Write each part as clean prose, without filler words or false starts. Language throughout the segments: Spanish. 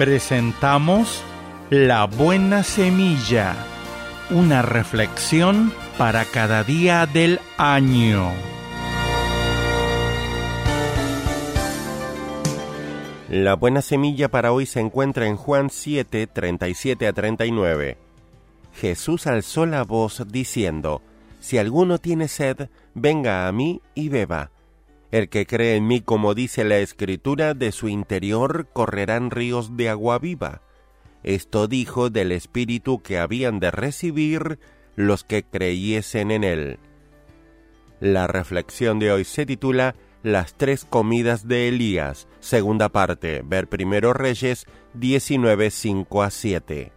presentamos La Buena Semilla, una reflexión para cada día del año. La buena semilla para hoy se encuentra en Juan 7, 37 a 39. Jesús alzó la voz diciendo: Si alguno tiene sed, venga a mí y beba. El que cree en mí, como dice la Escritura, de su interior correrán ríos de agua viva. Esto dijo del Espíritu que habían de recibir los que creyesen en él. La reflexión de hoy se titula Las 3 comidas de Elías, segunda parte, ver Primero Reyes 19, 5 a 7.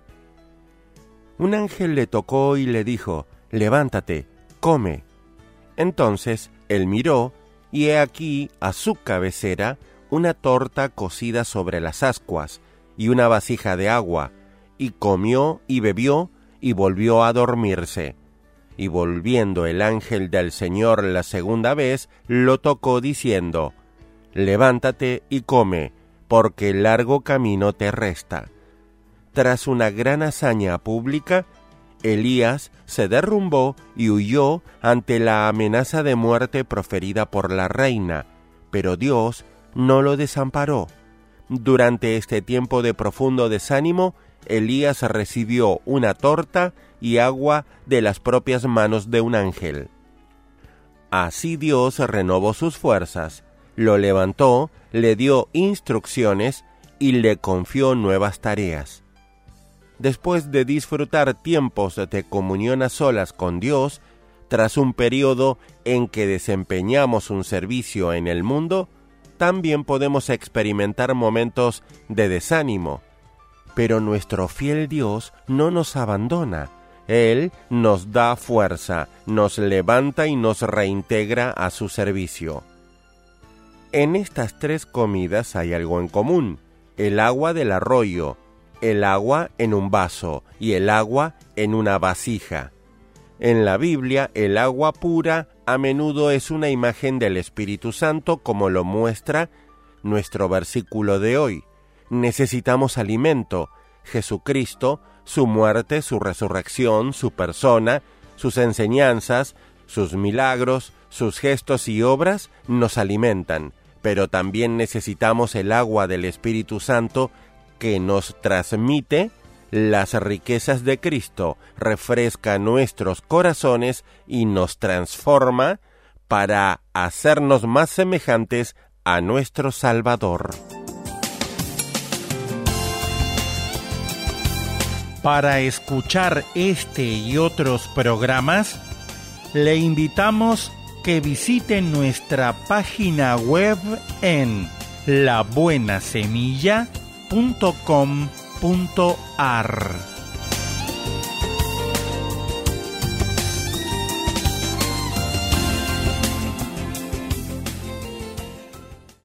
Un ángel le tocó y le dijo: Levántate, come. Entonces él miró, y he aquí a su cabecera una torta cocida sobre las ascuas, y una vasija de agua, y comió y bebió, y volvió a dormirse. Y volviendo el ángel del Señor la segunda vez, lo tocó diciendo: Levántate y come, porque largo camino te resta. Tras una gran hazaña pública, Elías se derrumbó y huyó ante la amenaza de muerte proferida por la reina, pero Dios no lo desamparó. Durante este tiempo de profundo desánimo, Elías recibió una torta y agua de las propias manos de un ángel. Así Dios renovó sus fuerzas, lo levantó, le dio instrucciones y le confió nuevas tareas. Después de disfrutar tiempos de comunión a solas con Dios, tras un periodo en que desempeñamos un servicio en el mundo, también podemos experimentar momentos de desánimo. Pero nuestro fiel Dios no nos abandona. Él nos da fuerza, nos levanta y nos reintegra a su servicio. En estas 3 comidas hay algo en común: el agua del arroyo, el agua en un vaso y el agua en una vasija. En la Biblia, el agua pura a menudo es una imagen del Espíritu Santo, como lo muestra nuestro versículo de hoy. Necesitamos alimento. Jesucristo, su muerte, su resurrección, su persona, sus enseñanzas, sus milagros, sus gestos y obras nos alimentan, pero también necesitamos el agua del Espíritu Santo que nos transmite las riquezas de Cristo, refresca nuestros corazones y nos transforma para hacernos más semejantes a nuestro Salvador. Para escuchar este y otros programas, le invitamos que visite nuestra página web en labuenasemilla.com.ar.